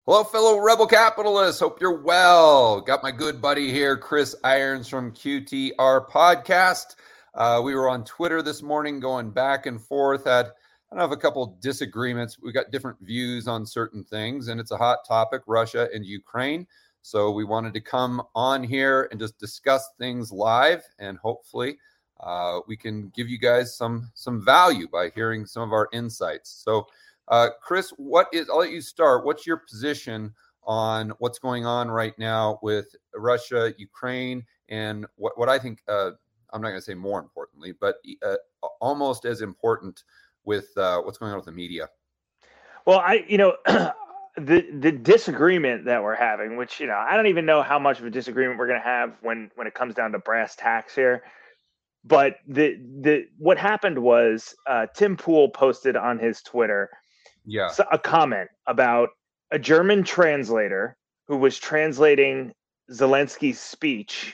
Hello, fellow rebel capitalists. Hope you're well. Got my good buddy here, Chris Irons from QTR Podcast. We were on Twitter this morning going back and forth. I have a couple disagreements. We got different views on certain things, and it's a hot topic, Russia and Ukraine. So we wanted to come on here and just discuss things live, and hopefully we can give you guys some value by hearing some of our insights. So Chris, I'll let you start. What's your position on what's going on right now with Russia, Ukraine, and what I think, I'm not going to say more importantly, but almost as important with what's going on with the media? Well, the disagreement that we're having, which, I don't even know how much of a disagreement we're going to have when it comes down to brass tacks here. But what happened was Tim Pool posted on his Twitter a comment about a German translator who was translating Zelensky's speech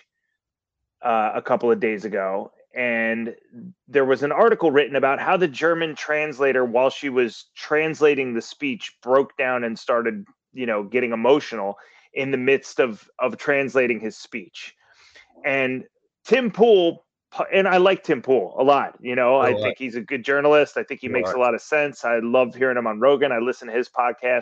a couple of days ago. And there was an article written about how the German translator, while she was translating the speech, broke down and started, getting emotional in the midst of translating his speech. And Tim Pool, and I like Tim Pool a lot. I think he's a good journalist. I think he makes a lot of sense. I love hearing him on Rogan. I listen to his podcast.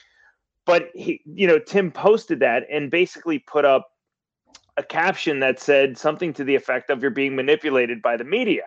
But Tim posted that and basically put up a caption that said something to the effect of, "You're being manipulated by the media."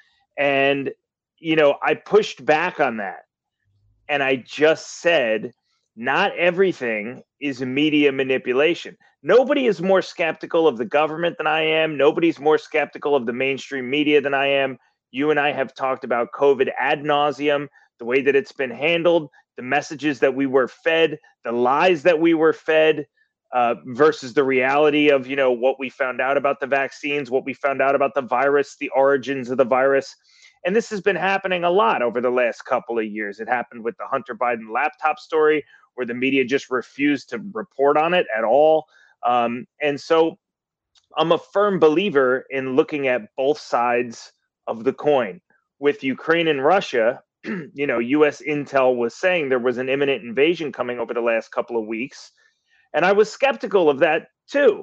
And, I pushed back on that. And I just said, not everything is media manipulation. Nobody is more skeptical of the government than I am. Nobody's more skeptical of the mainstream media than I am. You and I have talked about COVID ad nauseum, the way that it's been handled, the messages that we were fed, the lies that we were fed, versus the reality of, what we found out about the vaccines, what we found out about the virus, the origins of the virus. And this has been happening a lot over the last couple of years. It happened with the Hunter Biden laptop story, where the media just refused to report on it at all. And so I'm a firm believer in looking at both sides of the coin. With Ukraine and Russia, U.S. intel was saying there was an imminent invasion coming over the last couple of weeks. And I was skeptical of that too.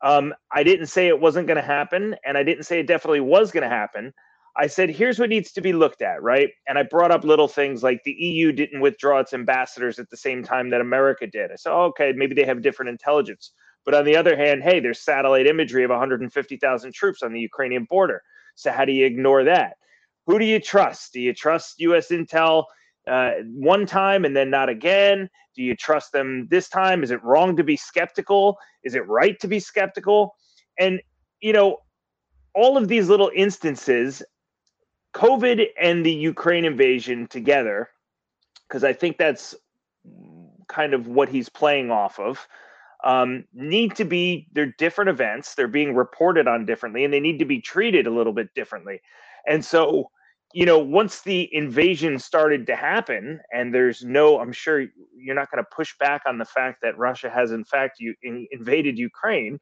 I didn't say it wasn't going to happen, and I didn't say it definitely was going to happen. I said, here's what needs to be looked at, right? And I brought up little things like the EU didn't withdraw its ambassadors at the same time that America did. I said, okay, maybe they have different intelligence. But on the other hand, hey, there's satellite imagery of 150,000 troops on the Ukrainian border. So how do you ignore that? Who do you trust? Do you trust U.S. intel one time and then not again? Do you trust them this time? Is it wrong to be skeptical? Is it right to be skeptical? And, all of these little instances, COVID and the Ukraine invasion together, because I think that's kind of what he's playing off of, they're different events. They're being reported on differently, and they need to be treated a little bit differently. And so, once the invasion started to happen, and I'm sure you're not going to push back on the fact that Russia has in fact invaded Ukraine.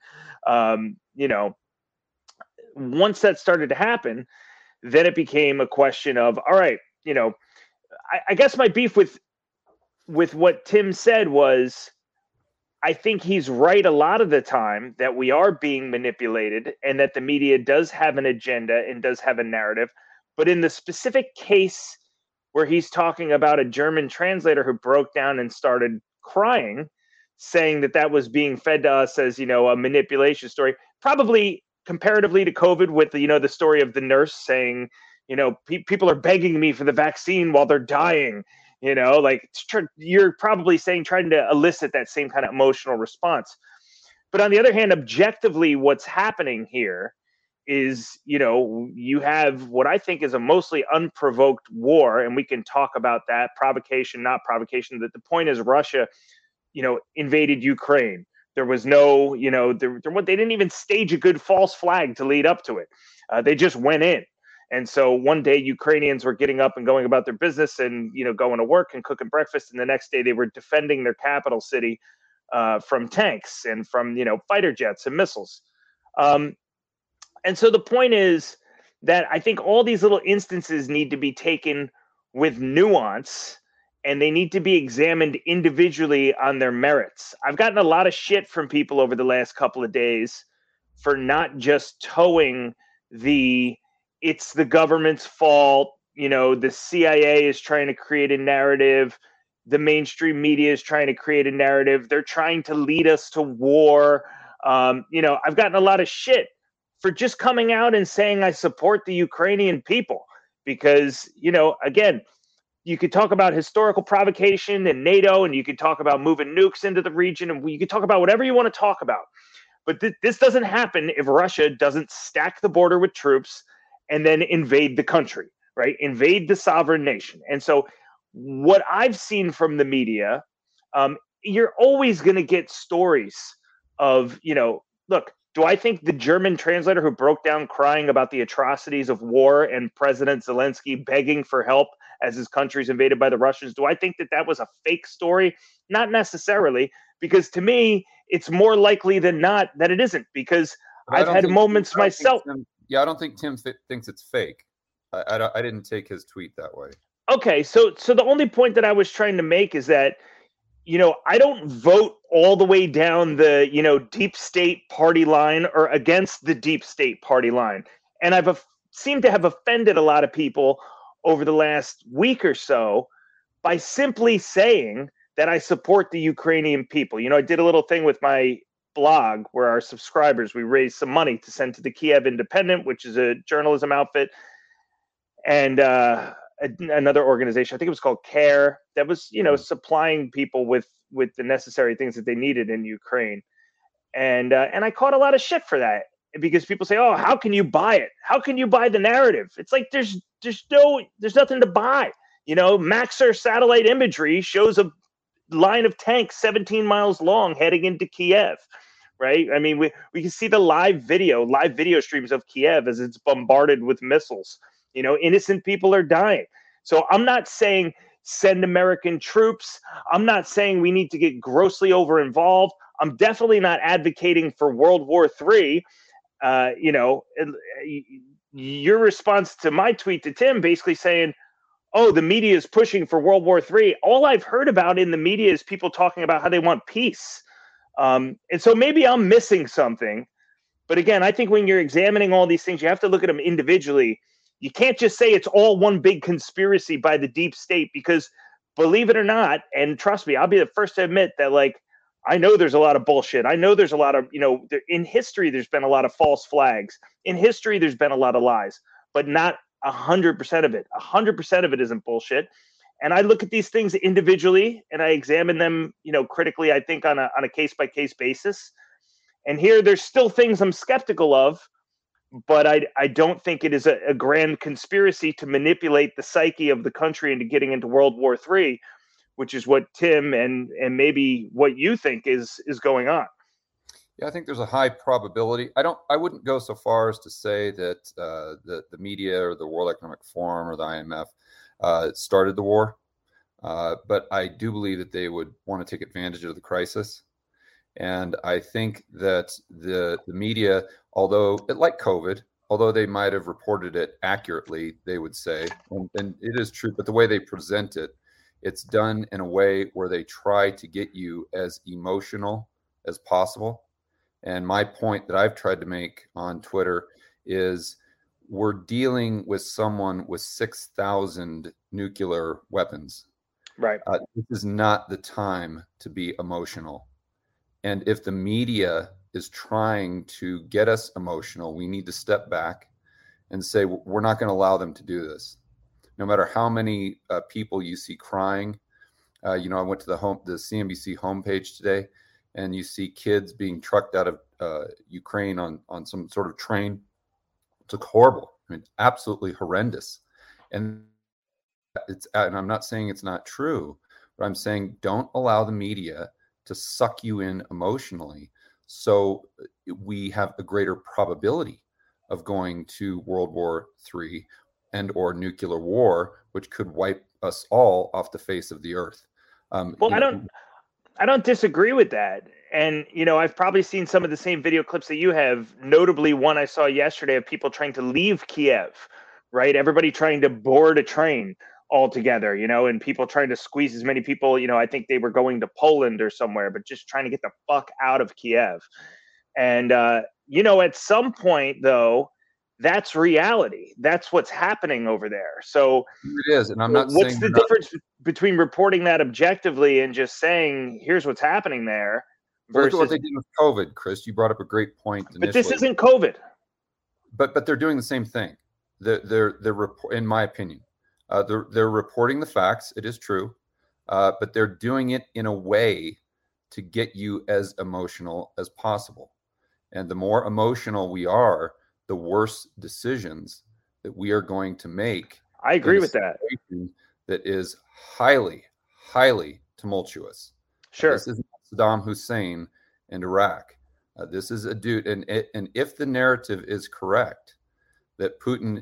Once that started to happen, then it became a question of, all right, I guess my beef with what Tim said was, I think he's right a lot of the time that we are being manipulated and that the media does have an agenda and does have a narrative. But in the specific case where he's talking about a German translator who broke down and started crying, saying that was being fed to us as, a manipulation story, probably comparatively to COVID with the story of the nurse saying, people are begging me for the vaccine while they're dying. You're probably trying to elicit that same kind of emotional response. But on the other hand, objectively, what's happening here is, you have what I think is a mostly unprovoked war, and we can talk about that, provocation, not provocation. That the point is Russia, invaded Ukraine. There was no, they didn't even stage a good false flag to lead up to it. They just went in. And so one day Ukrainians were getting up and going about their business and, going to work and cooking breakfast. And the next day they were defending their capital city from tanks and from, fighter jets and missiles. And so the point is that I think all these little instances need to be taken with nuance and they need to be examined individually on their merits. I've gotten a lot of shit from people over the last couple of days for not just towing it's the government's fault. The CIA is trying to create a narrative. The mainstream media is trying to create a narrative. They're trying to lead us to war. I've gotten a lot of shit for just coming out and saying I support the Ukrainian people because, again, you could talk about historical provocation and NATO, and you could talk about moving nukes into the region, and you could talk about whatever you want to talk about. But this doesn't happen if Russia doesn't stack the border with troops and then invade the country, right? Invade the sovereign nation. And so what I've seen from the media, you're always going to get stories of, look, do I think the German translator who broke down crying about the atrocities of war and President Zelensky begging for help as his country's invaded by the Russians, do I think that was a fake story? Not necessarily, because to me, it's more likely than not that it isn't, because I've had moments myself. I don't think Tim thinks it's fake. I didn't take his tweet that way. Okay, so the only point that I was trying to make is that, I don't vote all the way down the, deep state party line or against the deep state party line. And I've seemed to have offended a lot of people over the last week or so by simply saying that I support the Ukrainian people. I did a little thing with my blog where our subscribers, we raised some money to send to the Kiev Independent, which is a journalism outfit, and another organization, I think it was called CARE, that was, supplying people with the necessary things that they needed in Ukraine. And I caught a lot of shit for that because people say, "Oh, how can you buy it? How can you buy the narrative?" It's like there's nothing to buy. Maxar satellite imagery shows a line of tanks 17 miles long heading into Kiev, right? I mean, we can see the live video streams of Kiev as it's bombarded with missiles. Innocent people are dying. So I'm not saying send American troops. I'm not saying we need to get grossly over involved. I'm definitely not advocating for World War III. Your response to my tweet to Tim basically saying, oh, the media is pushing for World War III. All I've heard about in the media is people talking about how they want peace. And so maybe I'm missing something. But again, I think when you're examining all these things, you have to look at them individually. You can't just say it's all one big conspiracy by the deep state, because believe it or not, and trust me, I'll be the first to admit that, I know there's a lot of bullshit. I know there's a lot of, in history, there's been a lot of false flags. In history, there's been a lot of lies, but not 100% of it. 100% of it isn't bullshit. And I look at these things individually and I examine them, critically, I think on a case-by-case basis. And here there's still things I'm skeptical of, but I don't think it is a grand conspiracy to manipulate the psyche of the country into getting into World War III, which is what Tim and maybe what you think is going on. Yeah, I think there's a high probability. I wouldn't go so far as to say that the media or the World Economic Forum or the IMF started the war, but I do believe that they would want to take advantage of the crisis. And I think that the media, although like COVID, although they might have reported it accurately, they would say, and it is true, but the way they present it, it's done in a way where they try to get you as emotional as possible. And my point that I've tried to make on Twitter is we're dealing with someone with 6,000 nuclear weapons. Right. This is not the time to be emotional. And if the media is trying to get us emotional, we need to step back and say, we're not going to allow them to do this. No matter how many people you see crying. I went to the CNBC homepage today, and you see kids being trucked out of Ukraine on some sort of train. It's horrible. I mean, absolutely horrendous. And I'm not saying it's not true, but I'm saying don't allow the media to suck you in emotionally. So we have a greater probability of going to World War III and or nuclear war, which could wipe us all off the face of the earth. Well, I don't disagree with that. And, I've probably seen some of the same video clips that you have, notably one I saw yesterday of people trying to leave Kiev, right? Everybody trying to board a train. altogether, and people trying to squeeze as many people. I think they were going to Poland or somewhere, but just trying to get the fuck out of Kiev. And, at some point, though, that's reality. That's what's happening over there. So it is. And I'm not what's saying the difference between reporting that objectively and just saying, here's what's happening there versus look at what they did with COVID, Chris. You brought up a great point initially. But this isn't COVID. But they're doing the same thing. They're in my opinion, they're reporting the facts. It is true, but they're doing it in a way to get you as emotional as possible. And the more emotional we are, the worse decisions that we are going to make. I agree with that. That is highly, highly tumultuous. Sure. This is Saddam Hussein in Iraq. This is a dude, and if the narrative is correct, that Putin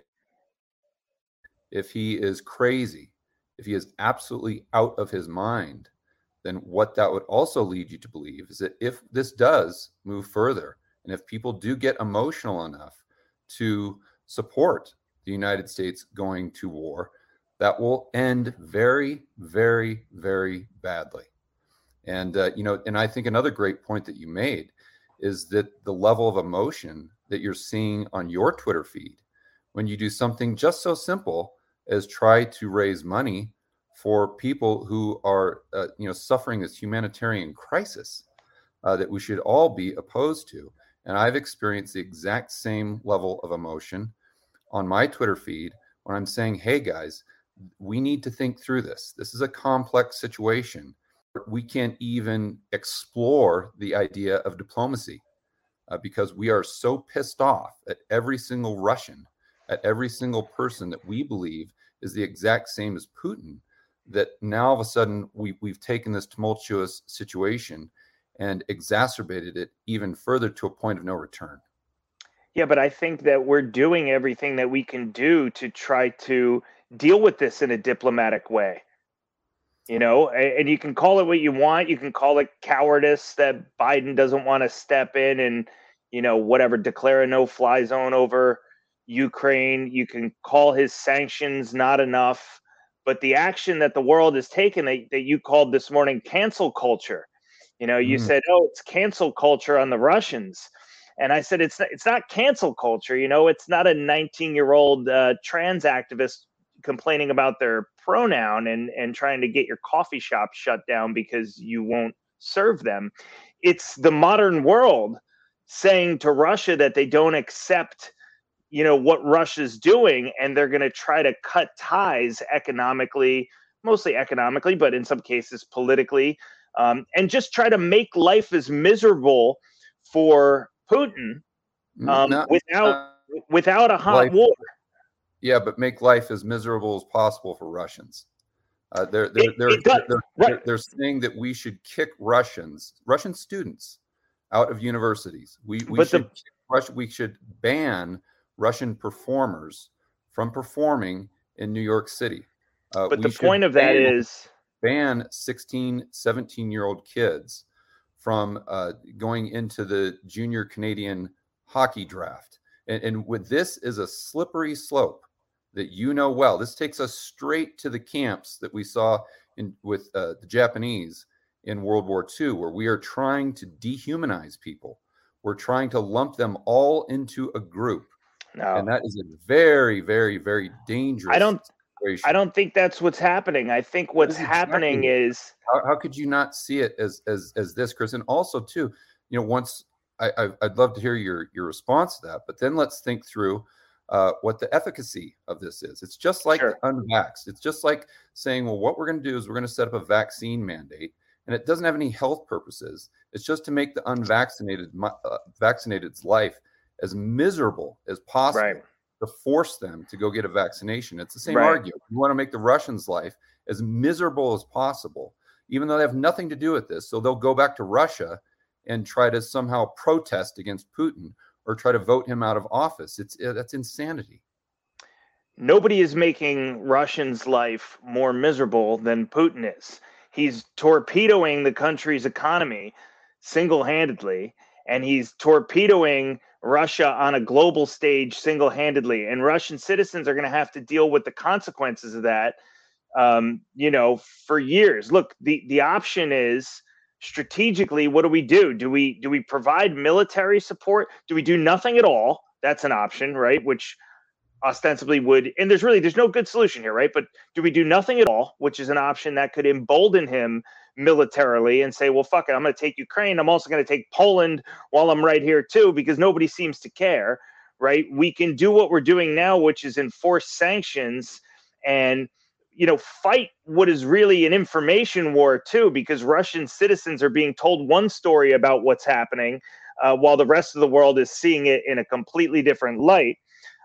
if he is crazy, if he is absolutely out of his mind, then what that would also lead you to believe is that if this does move further, and if people do get emotional enough to support the United States going to war, that will end very, very, very badly. And, and I think another great point that you made is that the level of emotion that you're seeing on your Twitter feed when you do something just so simple as try to raise money for people who are, suffering this humanitarian crisis that we should all be opposed to. And I've experienced the exact same level of emotion on my Twitter feed when I'm saying, hey, guys, we need to think through this. This is a complex situation. We can't even explore the idea of diplomacy because we are so pissed off at every single Russian, at every single person that we believe is the exact same as Putin, that now all of a sudden we've taken this tumultuous situation and exacerbated it even further to a point of no return. Yeah, but I think that we're doing everything that we can do to try to deal with this in a diplomatic way. And you can call it what you want. You can call it cowardice that Biden doesn't want to step in and, whatever, declare a no-fly zone over Ukraine. You can call his sanctions not enough. But the action that the world has taken that you called this morning cancel culture, you said, oh, it's cancel culture on the Russians. And I said, it's not cancel culture. It's not a 19-year-old trans activist complaining about their pronoun and trying to get your coffee shop shut down because you won't serve them. It's the modern world saying to Russia that they don't accept, what Russia's doing, and they're going to try to cut ties economically, mostly economically, but in some cases politically, and just try to make life as miserable for Putin without a hot war. Yeah, but make life as miserable as possible for Russians. They're saying that we should kick Russian students out of universities. We should ban Russian performers from performing in New York City. But the point of that is ban 16, 17-year-old kids from going into the junior Canadian hockey draft. And with this is a slippery slope that well. This takes us straight to the camps that we saw with the Japanese in World War II, where we are trying to dehumanize people. We're trying to lump them all into a group. No. And that is a very, very, very dangerous situation. I don't think that's what's happening. I think what's happening is... How could you not see it as this, Chris? And also, too, once I'd love to hear your response to that, but then let's think through what the efficacy of this is. It's just like unvaxxed. It's just like saying, well, what we're going to do is we're going to set up a vaccine mandate, and it doesn't have any health purposes. It's just to make the unvaccinated's life as miserable as possible, right, to force them to go get a vaccination. It's the same argument. You want to make the Russians' life as miserable as possible, even though they have nothing to do with this. So they'll go back to Russia and try to somehow protest against Putin or try to vote him out of office. That's insanity. Nobody is making Russians' life more miserable than Putin is. He's torpedoing the country's economy single-handedly, and he's torpedoing Russia on a global stage single-handedly, and Russian citizens are going to have to deal with the consequences of that, for years. Look, the option is strategically, what do we do? Do we provide military support? Do we do nothing at all? That's an option, right? Which ostensibly would, and there's no good solution here, right? But do we do nothing at all, which is an option that could embolden him militarily and say, well, fuck it, I'm going to take Ukraine. I'm also going to take Poland while I'm right here too, because nobody seems to care, right? We can do what we're doing now, which is enforce sanctions and, fight what is really an information war too, because Russian citizens are being told one story about what's happening while the rest of the world is seeing it in a completely different light.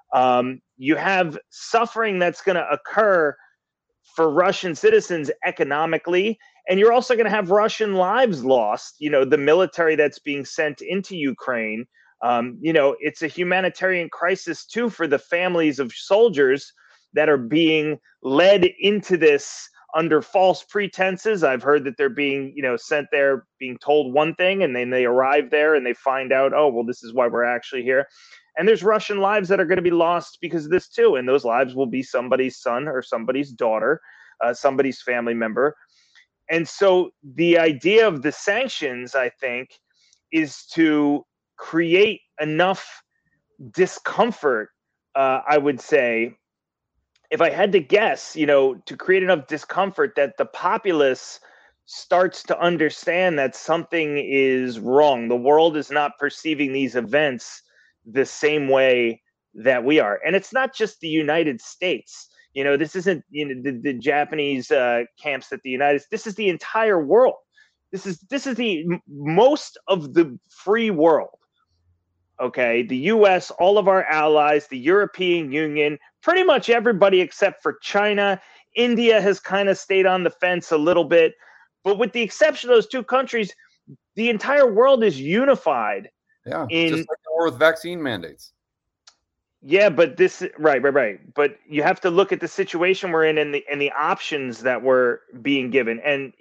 You have suffering that's going to occur for Russian citizens economically, and you're also going to have Russian lives lost. The military that's being sent into Ukraine. It's a humanitarian crisis too for the families of soldiers that are being led into this under false pretenses. I've heard that they're being, sent there being told one thing, and then they arrive there and they find out, oh, well, this is why we're actually here. And there's Russian lives that are going to be lost because of this too. And those lives will be somebody's son or somebody's daughter, somebody's family member. And so the idea of the sanctions, I think, is to create enough discomfort, I would say, if I had to guess, to create enough discomfort that the populace starts to understand that something is wrong. The world is not perceiving these events the same way that we are. And it's not just the United States. This isn't the Japanese camps at the United States. This is the entire world. This is the most of the free world. Okay, the US, all of our allies, the European Union, pretty much everybody except for China. India has kind of stayed on the fence a little bit. But with the exception of those two countries, the entire world is unified. Yeah, just like the war with vaccine mandates. Yeah, but right. But you have to look at the situation we're in and the options that were being given. And,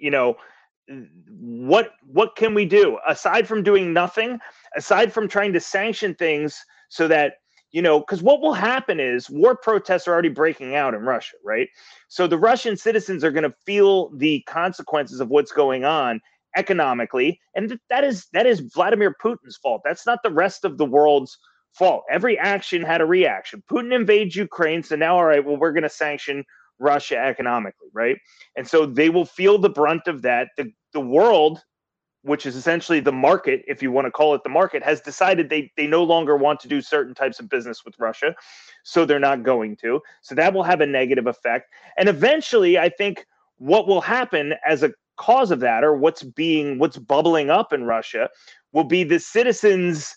what can we do aside from doing nothing, aside from trying to sanction things so that, because what will happen is war protests are already breaking out in Russia, right? So the Russian citizens are going to feel the consequences of what's going on economically. And that is Vladimir Putin's fault. That's not the rest of the world's fault. Every action had a reaction. Putin invades Ukraine. So now, all right, well, we're going to sanction Russia economically, right? And so they will feel the brunt of that. The world, which is essentially the market, if you want to call it the market, has decided they no longer want to do certain types of business with Russia. So they're not going to. So that will have a negative effect. And eventually, I think what will happen as a cause of that, or what's bubbling up in Russia, will be the citizens'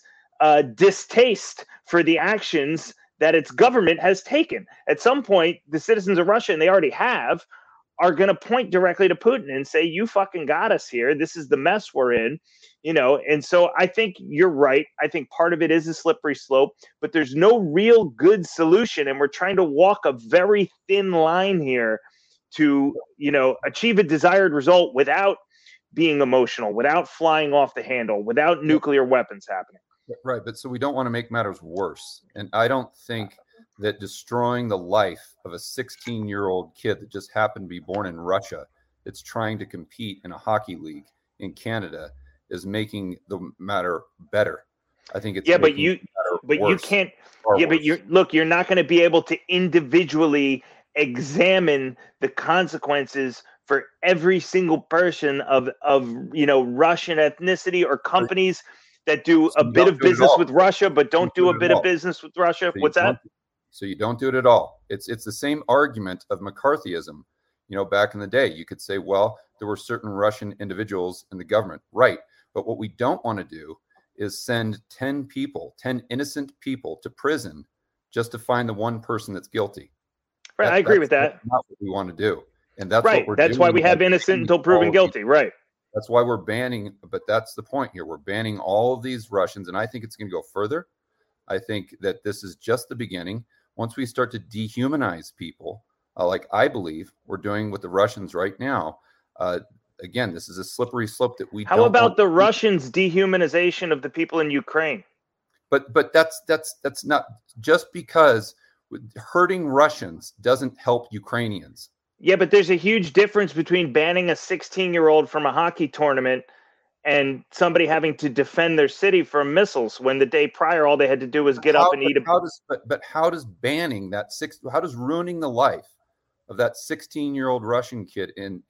distaste for the actions that its government has taken. At some point, the citizens of Russia, and they already have, are going to point directly to Putin and say, you fucking got us here. This is the mess we're in, And so I think you're right. I think part of it is a slippery slope, but there's no real good solution. And we're trying to walk a very thin line here to, achieve a desired result without being emotional, without flying off the handle, without nuclear weapons happening. Right. But so we don't want to make matters worse. And I don't think that destroying the life of a 16-year-old kid that just happened to be born in Russia, that's trying to compete in a hockey league in Canada, is making the matter better. I think it's you can't. Yeah, but you're not going to be able to individually examine the consequences for every single person of Russian ethnicity or companies that do a bit of business with Russia, but don't do a bit of business with Russia. What's that? So you don't do it at all. It's the same argument of McCarthyism. Back in the day, you could say, well, there were certain Russian individuals in the government. Right. But what we don't want to do is send 10 innocent people to prison just to find the one person that's guilty. Right. I agree with that. That's not what we want to do. And that's right. What we're that's doing. Why we have innocent until proven guilty. Right. That's why we're banning. But that's the point here. We're banning all of these Russians. And I think it's going to go further. I think that this is just the beginning. Once we start to dehumanize people, like I believe we're doing with the Russians right now, again, this is a slippery slope that we don't. How about the Russians' dehumanization of the people in Ukraine? But that's not just because hurting Russians doesn't help Ukrainians. Yeah, but there's a huge difference between banning a 16-year-old from a hockey tournament and somebody having to defend their city from missiles when the day prior all they had to do was get up and eat a. How does banning that how does ruining the life of that 16-year-old Russian kid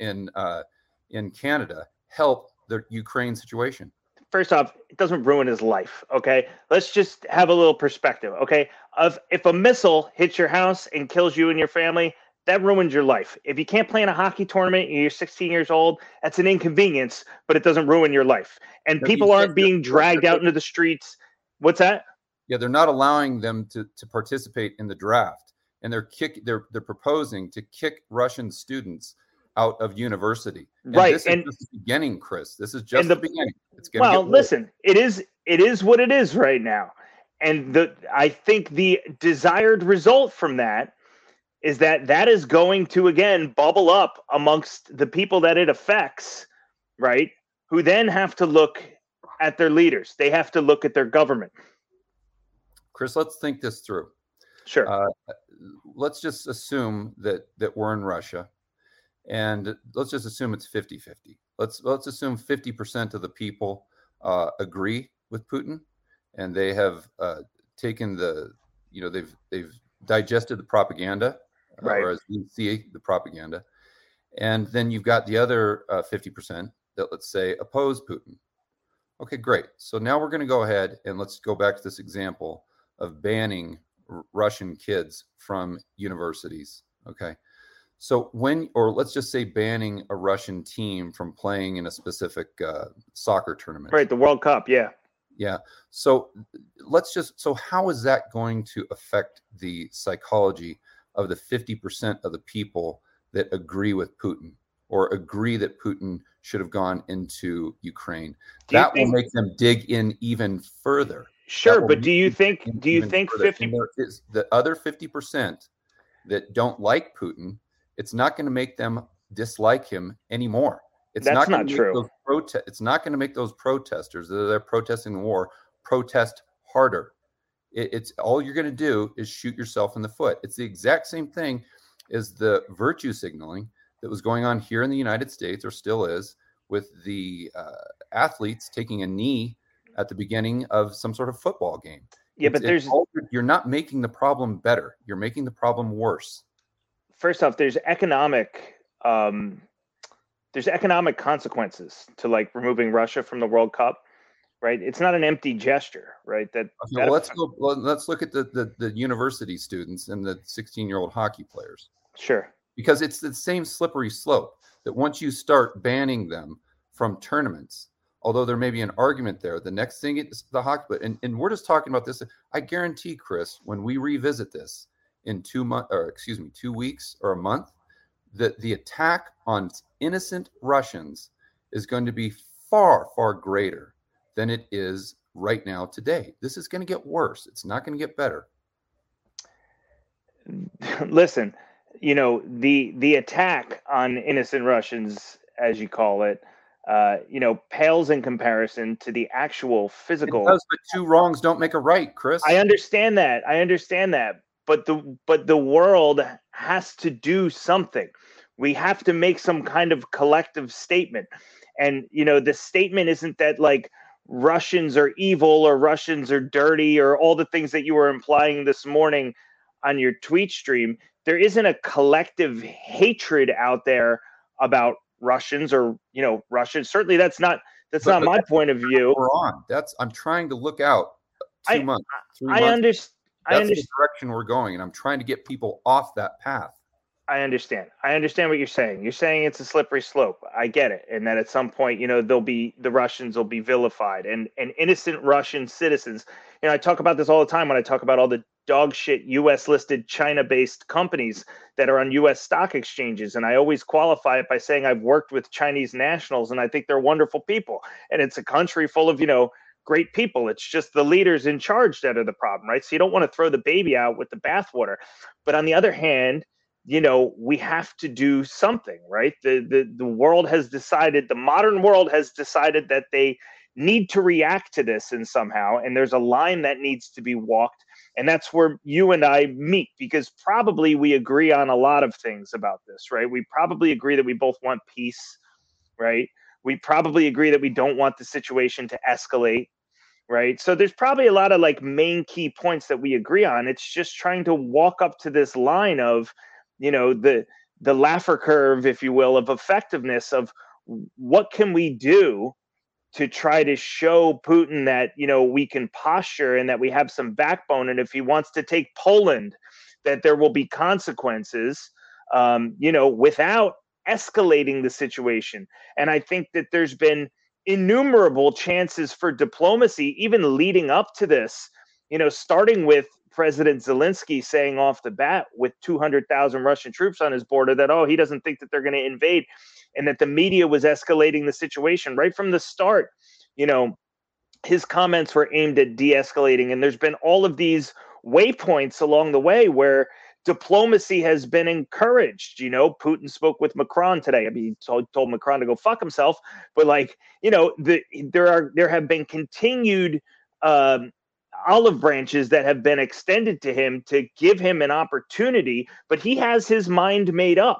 in Canada help the Ukraine situation? First off, it doesn't ruin his life. Okay, let's just have a little perspective. Okay, if a missile hits your house and kills you and your family, that ruins your life. If you can't play in a hockey tournament and you're 16 years old, that's an inconvenience, but it doesn't ruin your life. And people aren't being dragged out into the streets. What's that? Yeah, they're not allowing them to participate in the draft, and they're proposing to kick Russian students out of university. And right, this is just the beginning, Chris. This is just the beginning. It's going to get worse. Listen, it is what it is right now, and I think the desired result from that is that is going to again bubble up amongst the people that it affects, right? Who then have to look at their leaders. They have to look at their government. Chris, let's think this through. Sure. Let's just assume that we're in Russia. And let's just assume it's 50-50. Let's assume 50% of the people agree with Putin, and they have taken they've digested the propaganda, right? Or as we see the propaganda, and then you've got the other 50% that, let's say, oppose Putin. Okay, great. So now we're going to go ahead and let's go back to this example of banning Russian kids from universities. Okay. So let's just say banning a Russian team from playing in a specific soccer tournament. Right, the World Cup, yeah. Yeah. So how is that going to affect the psychology of the 50% of the people that agree with Putin or agree that Putin should have gone into Ukraine? That will make them dig in even further. Sure, but do you think 50? There is the other 50% that don't like Putin. It's not going to make them dislike him anymore. That's not true. It's not going to make those protesters that are protesting the war protest harder. It's all you're going to do is shoot yourself in the foot. It's the exact same thing as the virtue signaling that was going on here in the United States, or still is, with the athletes taking a knee at the beginning of some sort of football game. Yeah, but you're not making the problem better. You're making the problem worse. First off, there's economic consequences to like removing Russia from the World Cup, right? It's not an empty gesture, right? Let's look at the university students and the 16-year-old hockey players. Sure. Because it's the same slippery slope that once you start banning them from tournaments, although there may be an argument there, the next thing is the hockey. And we're just talking about this. I guarantee, Chris, when we revisit this in 2 weeks or a month, that the attack on innocent Russians is going to be far, far greater than it is right now today. This is going to get worse. It's not going to get better. Listen, the attack on innocent Russians, as you call it, pales in comparison to the actual physical. It does, but two wrongs don't make a right, Chris. I understand that. But the world has to do something. We have to make some kind of collective statement. And, the statement isn't that like Russians are evil or Russians are dirty or all the things that you were implying this morning on your tweet stream. There isn't a collective hatred out there about Russians or, Russians. Certainly that's not my point of view. We're on. I'm trying to look out 2 months, 3 months. I understand. That's the direction we're going, and I'm trying to get people off that path. I understand what you're saying. You're saying it's a slippery slope. I get it. And that at some point, the Russians will be vilified and innocent Russian citizens. I talk about this all the time when I talk about all the dog shit US listed China based companies that are on US stock exchanges. And I always qualify it by saying I've worked with Chinese nationals and I think they're wonderful people. And it's a country full of, great people. It's just the leaders in charge that are the problem, right? So you don't want to throw the baby out with the bathwater. But on the other hand, we have to do something, right? The world has decided, the modern world has decided that they need to react to this in somehow. And there's a line that needs to be walked. And that's where you and I meet, because probably we agree on a lot of things about this, right? We probably agree that we both want peace, right? We probably agree that we don't want the situation to escalate, right? So there's probably a lot of like main key points that we agree on. It's just trying to walk up to this line of, the Laffer curve, if you will, of effectiveness of what can we do to try to show Putin that, we can posture and that we have some backbone. And if he wants to take Poland, that there will be consequences, without escalating the situation. And I think that there's been innumerable chances for diplomacy, even leading up to this, starting with President Zelensky saying off the bat with 200,000 Russian troops on his border that, he doesn't think that they're going to invade, and that the media was escalating the situation right from the start. His comments were aimed at de-escalating, and there's been all of these waypoints along the way where diplomacy has been encouraged. Putin spoke with Macron today. I mean, he told Macron to go fuck himself, but there have been continued olive branches that have been extended to him to give him an opportunity, but he has his mind made up.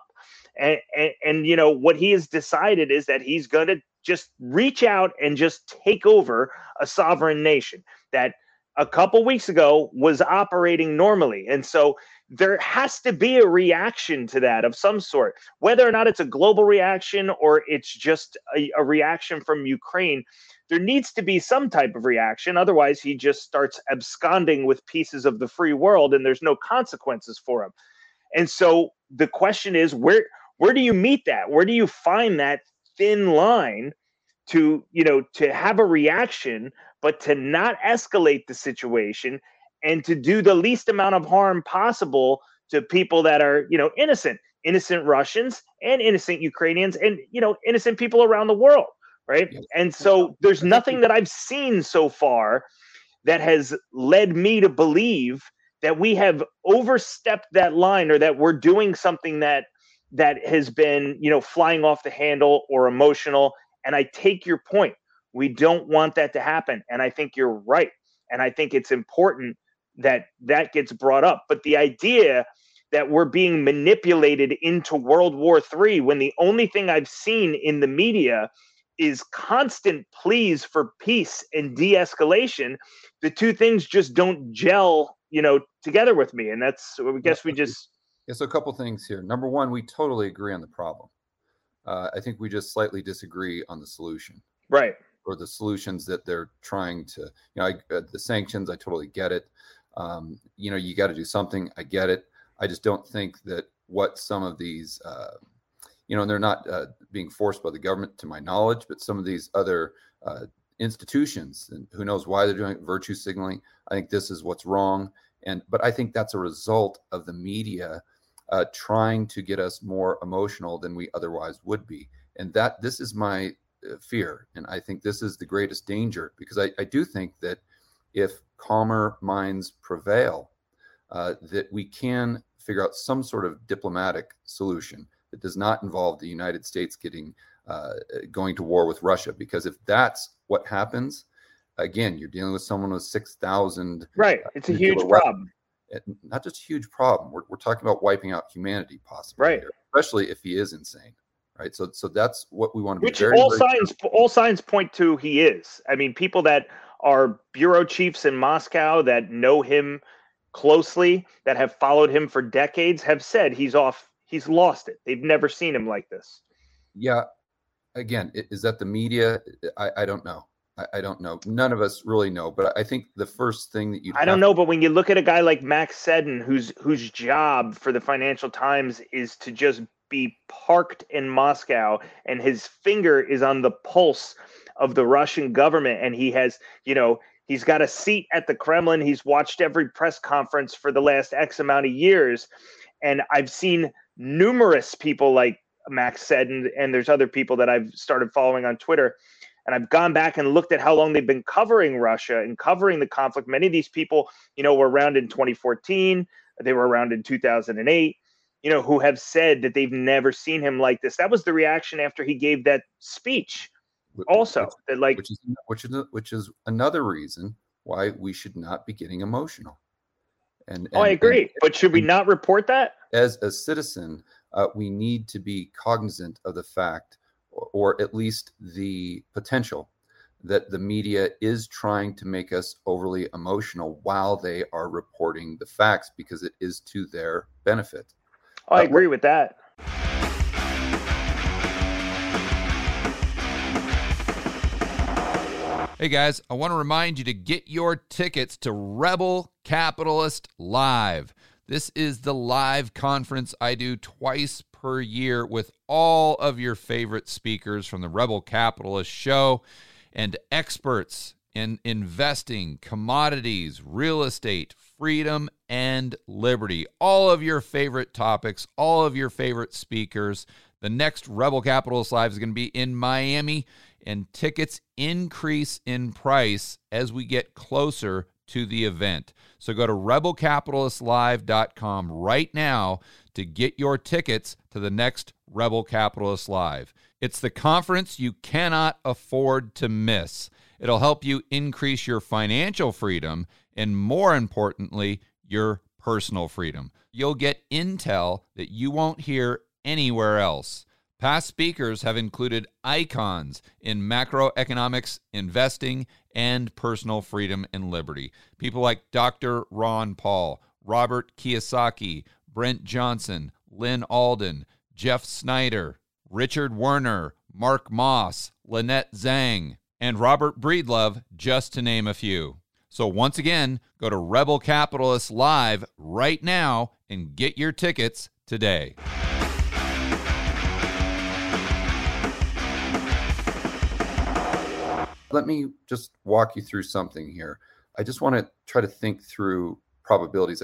And what he has decided is that he's going to just reach out and just take over a sovereign nation that a couple weeks ago was operating normally. And so there has to be a reaction to that of some sort, whether or not it's a global reaction or it's just a reaction from Ukraine. There needs to be some type of reaction. Otherwise, he just starts absconding with pieces of the free world and there's no consequences for him. And so the question is, where do you meet that? Where do you find that thin line to have a reaction, but to not escalate the situation and to do the least amount of harm possible to people that are, innocent Russians and innocent Ukrainians and, innocent people around the world, right? Yes. And so there's nothing that I've seen so far that has led me to believe that we have overstepped that line or that we're doing something that has been, flying off the handle or emotional. And I take your point. We don't want that to happen. And I think you're right. And I think it's important that gets brought up. But the idea that we're being manipulated into World War III, when the only thing I've seen in the media is constant pleas for peace and de-escalation, the two things just don't gel, together with me. And that's, I guess we just... Yeah, so a couple things here. Number one, we totally agree on the problem. I think we just slightly disagree on the solution. Right. Or the solutions that they're trying to, the sanctions, I totally get it. You got to do something. I get it. I just don't think that what some of these, and they're not being forced by the government to my knowledge, but some of these other institutions, and who knows why they're doing virtue signaling. I think this is what's wrong. But I think that's a result of the media trying to get us more emotional than we otherwise would be. And this is my fear. And I think this is the greatest danger, because I do think that if calmer minds prevail, that we can figure out some sort of diplomatic solution that does not involve the United States going to war with Russia. Because if that's what happens, again, you're dealing with someone with 6,000. Right. It's a huge problem. Not just a huge problem. We're talking about wiping out humanity, possibly. Right. Here, especially if he is insane. Right. So that's what we want to be. Which all signs point to he is. I mean, people that are bureau chiefs in Moscow that know him closely, that have followed him for decades, have said he's off. He's lost it. They've never seen him like this. Yeah. Again, is that the media? I don't know. I don't know. None of us really know. But I think the first thing that I don't know. But when you look at a guy like Max Seddon, whose job for the Financial Times is to just be parked in Moscow, and his finger is on the pulse of the Russian government, and he has, he's got a seat at the Kremlin. He's watched every press conference for the last X amount of years. And I've seen numerous people like Max Seddon, and there's other people that I've started following on Twitter. And I've gone back and looked at how long they've been covering Russia and covering the conflict. Many of these people, were around in 2014. They were around in 2008, who have said that they've never seen him like this. That was the reaction after he gave that speech, also that like which is another reason why we should not be getting emotional. I agree. But should we not report that? As a citizen, we need to be cognizant of the fact, or at least the potential, that the media is trying to make us overly emotional while they are reporting the facts, because it is to their benefit. I agree with that. Hey guys, I want to remind you to get your tickets to Rebel Capitalist Live. This is the live conference I do twice per year with all of your favorite speakers from the Rebel Capitalist Show and experts in investing, commodities, real estate, freedom, and liberty. All of your favorite topics, all of your favorite speakers. The next Rebel Capitalist Live is going to be in Miami, and tickets increase in price as we get closer to the event. So go to rebelcapitalistlive.com right now to get your tickets to the next Rebel Capitalist Live. It's the conference you cannot afford to miss. It'll help you increase your financial freedom and, more importantly, your personal freedom. You'll get intel that you won't hear anywhere else. Past speakers have included icons in macroeconomics, investing, and personal freedom and liberty. People like Dr. Ron Paul, Robert Kiyosaki, Brent Johnson, Lynn Alden, Jeff Snyder, Richard Werner, Mark Moss, Lynette Zhang, and Robert Breedlove, just to name a few. So once again, go to Rebel Capitalist Live right now and get your tickets today. Let me just walk you through something here. I just want to try to think through probabilities.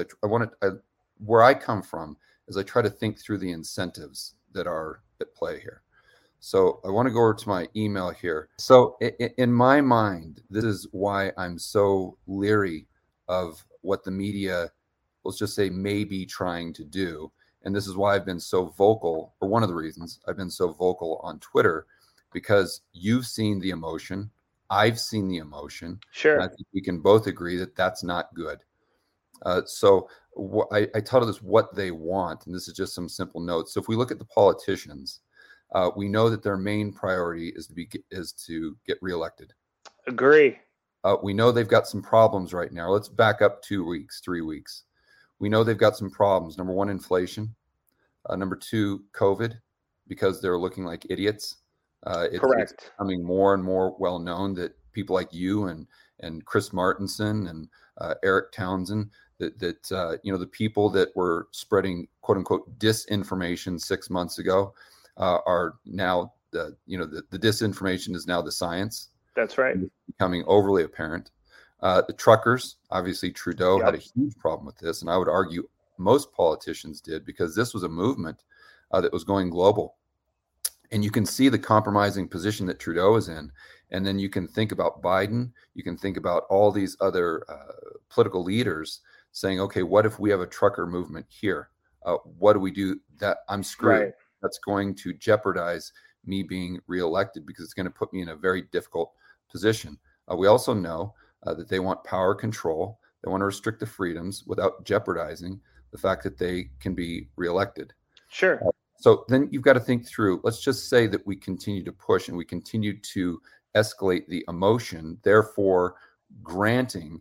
Where I come from is I try to think through the incentives that are at play here. So I want to go over to my email here. So in my mind, this is why I'm so leery of what the media, let's just say, may be trying to do. And this is why I've been so vocal, or one of the reasons I've been so vocal on Twitter, because you've seen the emotion. I've seen the emotion. Sure. And I think we can both agree that that's not good. So I titled this "What They Want," and this is just some simple notes. So if we look at the politicians, we know that their main priority is to get reelected. Agree. We know they've got some problems right now. Let's back up 2 weeks, 3 weeks. We know they've got some problems. Number one, inflation. Number two, COVID, because they're looking like idiots. Correct. It's becoming more and more well known that people like you and Chris Martenson and Eric Townsend, that the people that were spreading quote unquote disinformation 6 months ago are now the disinformation is now the science. That's right. It's becoming overly apparent. The truckers, obviously Trudeau had a huge problem with this, and I would argue most politicians did, because this was a movement that was going global. And you can see the compromising position that Trudeau is in. And then you can think about Biden. You can think about all these other political leaders saying, okay, what if we have a trucker movement here? What do we do? That I'm screwed. Right. That's going to jeopardize me being reelected, because it's going to put me in a very difficult position. We also know that they want power control. They want to restrict the freedoms without jeopardizing the fact that they can be reelected. Sure. So then you've got to think through, let's just say that we continue to push and we continue to escalate the emotion, therefore granting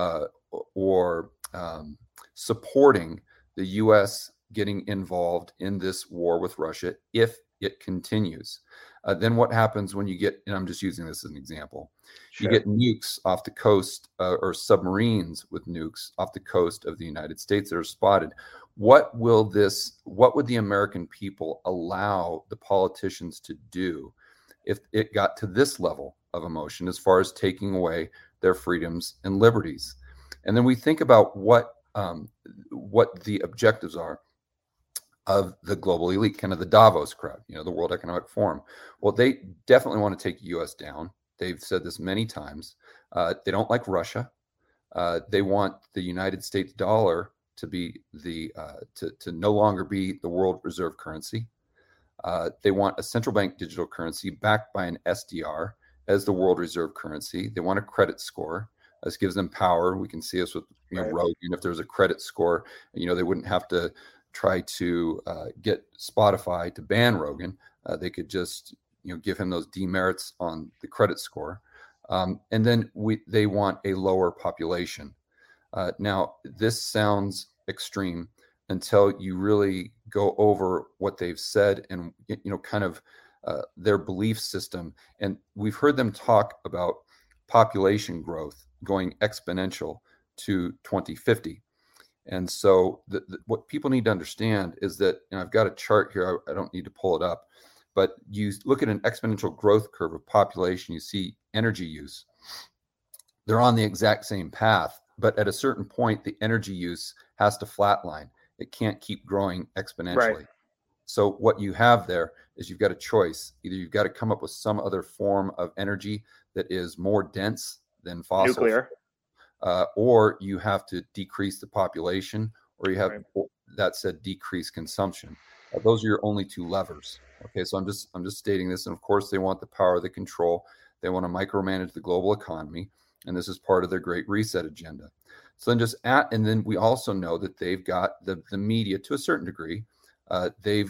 or supporting the U.S. getting involved in this war with Russia if it continues. Then what happens when you get, and I'm just using this as an example, you get nukes off the coast or submarines with nukes off the coast of the United States that are spotted. What would the American people allow the politicians to do if it got to this level of emotion as far as taking away their freedoms and liberties? And then we think about what the objectives are of the global elite, kind of the Davos crowd, the World Economic Forum. Well, they definitely want to take the U.S. down. They've said this many times. They don't like Russia. They want the United States dollar to be to no longer be the world reserve currency. They want a central bank digital currency backed by an SDR as the world reserve currency. They want a credit score. This gives them power. We can see this with Right. Rogan. If there's a credit score, they wouldn't have to try to get Spotify to ban Rogan. They could just give him those demerits on the credit score. And then they want a lower population. Now, this sounds extreme until you really go over what they've said and kind of their belief system. And we've heard them talk about population growth going exponential to 2050. And so what people need to understand is that, and I've got a chart here, I don't need to pull it up, but you look at an exponential growth curve of population, you see energy use. They're on the exact same path, but at a certain point, the energy use has to flatline. It can't keep growing exponentially. Right. So what you have there is you've got a choice. Either you've got to come up with some other form of energy that is more dense than fossil, Nuclear, or you have to decrease the population, or you have, right, that said, decrease consumption. Those are your only two levers. Okay, so I'm just stating this, and of course they want the power, the control. They want to micromanage the global economy, and this is part of their Great Reset agenda. So and then we also know that they've got the media to a certain degree. They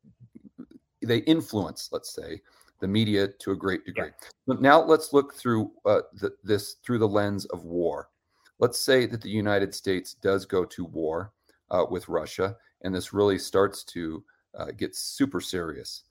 influence, let's say, the media to a great degree. Yeah. But now let's look through this through the lens of war. Let's say that the United States does go to war with Russia, and this really starts to get super serious.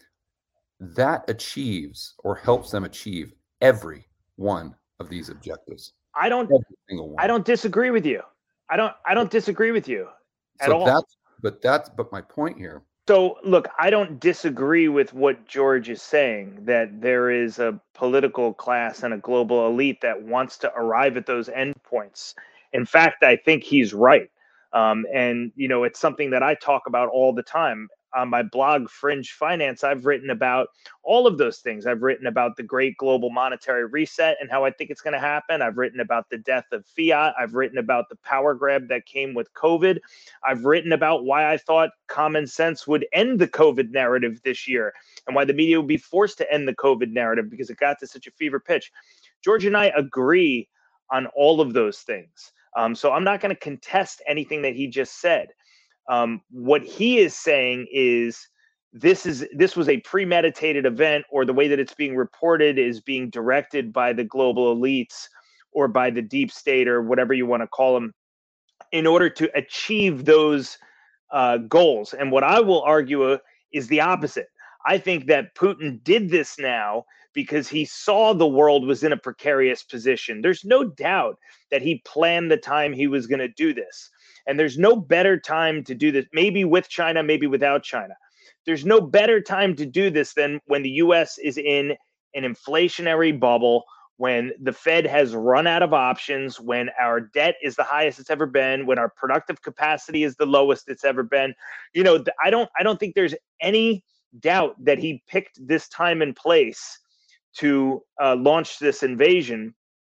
That achieves or helps them achieve every one of these objectives. I don't disagree with you. I don't disagree with you at all. But my point here. So look, I don't disagree with what George is saying, that there is a political class and a global elite that wants to arrive at those endpoints. In fact, I think he's right. And it's something that I talk about all the time. On my blog, Fringe Finance, I've written about all of those things. I've written about the great global monetary reset and how I think it's going to happen. I've written about the death of fiat. I've written about the power grab that came with COVID. I've written about why I thought common sense would end the COVID narrative this year and why the media would be forced to end the COVID narrative because it got to such a fever pitch. George and I agree on all of those things. So I'm not going to contest anything that he just said. What he is saying is this was a premeditated event, or the way that it's being reported is being directed by the global elites or by the deep state or whatever you want to call them in order to achieve those goals. And what I will argue is the opposite. I think that Putin did this now because he saw the world was in a precarious position. There's no doubt that he planned the time he was going to do this. And there's no better time to do this, maybe with China, maybe without China. There's no better time to do this than when the U.S. is in an inflationary bubble, when the Fed has run out of options, when our debt is the highest it's ever been, when our productive capacity is the lowest it's ever been. I don't think there's any doubt that he picked this time and place to launch this invasion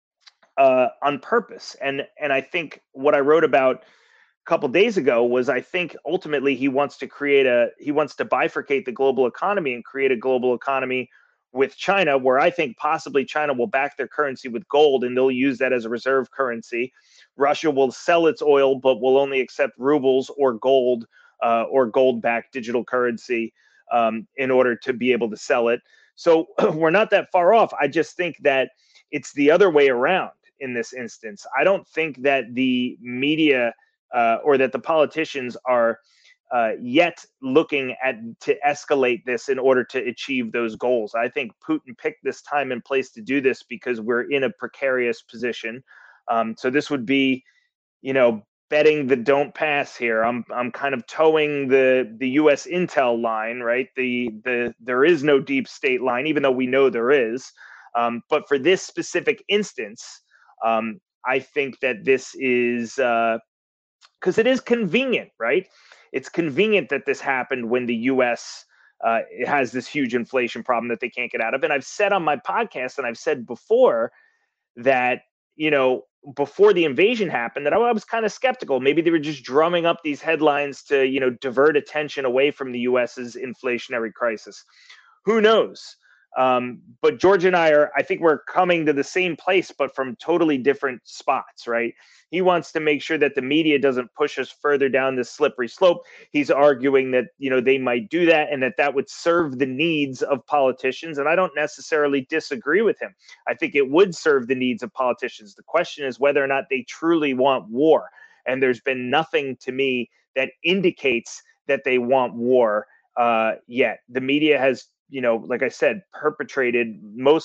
on purpose. And I think what I wrote about couple of days ago was, I think ultimately he wants to bifurcate the global economy and create a global economy with China, where I think possibly China will back their currency with gold and they'll use that as a reserve currency. Russia will sell its oil, but will only accept rubles or gold-backed digital currency in order to be able to sell it. So we're not that far off. I just think that it's the other way around in this instance. I don't think that the media or that the politicians are yet looking to escalate this in order to achieve those goals. I think Putin picked this time and place to do this because we're in a precarious position. So this would be, betting the don't pass here. I'm kind of towing the U.S. intel line, right? There is no deep state line, even though we know there is. But for this specific instance, I think that this is because it is convenient, right? It's convenient that this happened when the U.S. Has this huge inflation problem that they can't get out of. And I've said on my podcast, and I've said before, that before the invasion happened that I was kind of skeptical. Maybe they were just drumming up these headlines to, divert attention away from the US's inflationary crisis. Who knows? But George and I think we're coming to the same place, but from totally different spots, right? He wants to make sure that the media doesn't push us further down this slippery slope. He's arguing that, they might do that and that would serve the needs of politicians. And I don't necessarily disagree with him. I think it would serve the needs of politicians. The question is whether or not they truly want war. And there's been nothing to me that indicates that they want war yet. The media has, like I said, perpetrated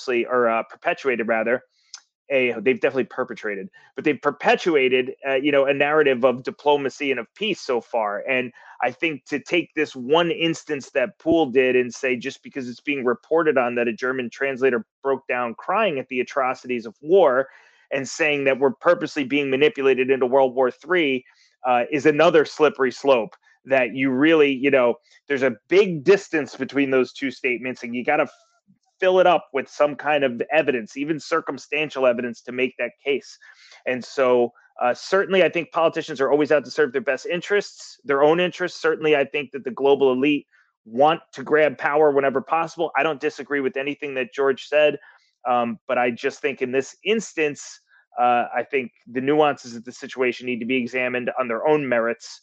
they've definitely perpetrated, but they've perpetuated, a narrative of diplomacy and of peace so far. And I think to take this one instance that Poole did and say, just because it's being reported on that a German translator broke down crying at the atrocities of war and saying that we're purposely being manipulated into World War III is another slippery slope that you really, there's a big distance between those two statements, and you got to fill it up with some kind of evidence, even circumstantial evidence, to make that case. And so certainly I think politicians are always out to serve their best interests, their own interests. Certainly I think that the global elite want to grab power whenever possible. I don't disagree with anything that George said, but I just think in this instance, I think the nuances of the situation need to be examined on their own merits,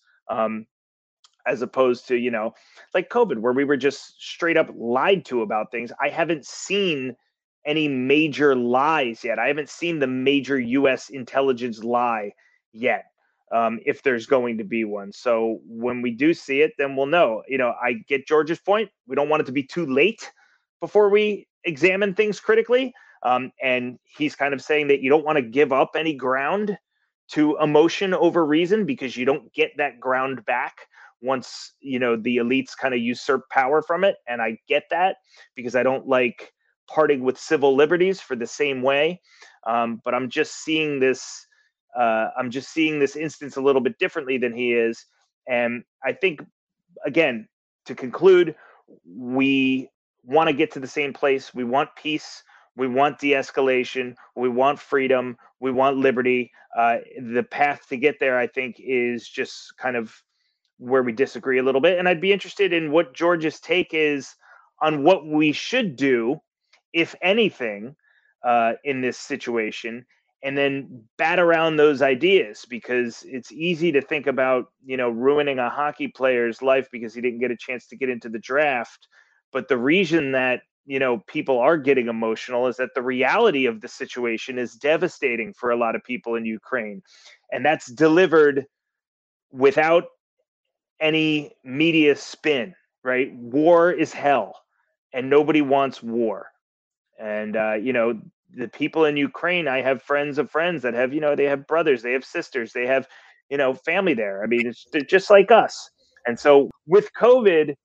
as opposed to, like COVID, where we were just straight up lied to about things. I haven't seen any major lies yet. I haven't seen the major U.S. intelligence lie yet, if there's going to be one. So when we do see it, then we'll know. I get George's point. We don't want it to be too late before we examine things critically. And he's kind of saying that you don't want to give up any ground to emotion over reason, because you don't get that ground back once, the elites kind of usurp power from it. And I get that, because I don't like parting with civil liberties for the same way. But I'm just seeing this instance a little bit differently than he is. And I think, again, to conclude, we want to get to the same place. We want peace. We want de-escalation. We want freedom. We want liberty. The path to get there, I think, is just kind of where we disagree a little bit. And I'd be interested in what George's take is on what we should do, if anything, in this situation, and then bat around those ideas, because it's easy to think about, ruining a hockey player's life because he didn't get a chance to get into the draft. But the reason that, people are getting emotional is that the reality of the situation is devastating for a lot of people in Ukraine. And that's delivered without any media spin, right? War is hell, and nobody wants war. And, the people in Ukraine, I have friends of friends that have, they have brothers, they have sisters, they have, family there. I mean, they're just like us. And so with COVID,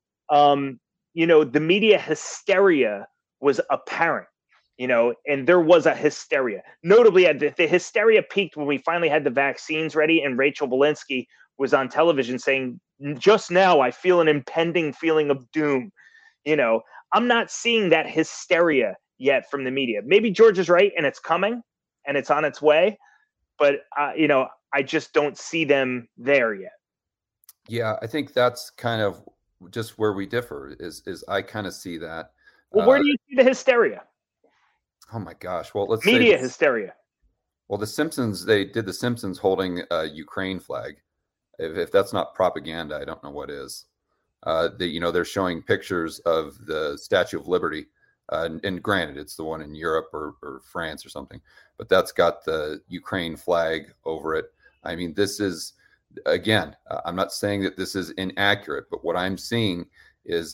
the media hysteria was apparent, and there was a hysteria. Notably, the hysteria peaked when we finally had the vaccines ready, and Rachel Walensky was on television saying, just now I feel an impending feeling of doom. I'm not seeing that hysteria yet from the media. Maybe George is right, and it's coming and it's on its way, but I just don't see them there yet. Yeah, I think that's kind of just where we differ, is I kind of see that. Well, where do you see the hysteria? Oh my gosh. Well, let's media say hysteria. Well, the Simpsons, they did the Simpsons holding a Ukraine flag. If that's not propaganda, I don't know what is. They're showing pictures of the Statue of Liberty. And granted, it's the one in Europe or France or something, but that's got the Ukraine flag over it. I mean, this is, again, I'm not saying that this is inaccurate, but what I'm seeing is